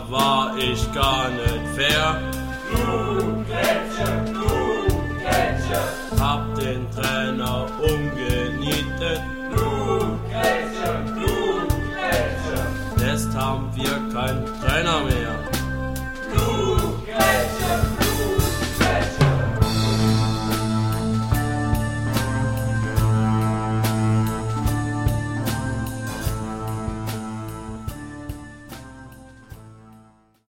war ich gar nicht fair. Du Grätsche, Hab den Trainer umgenietet. du Grätsche. Jetzt haben wir keinen Trainer mehr.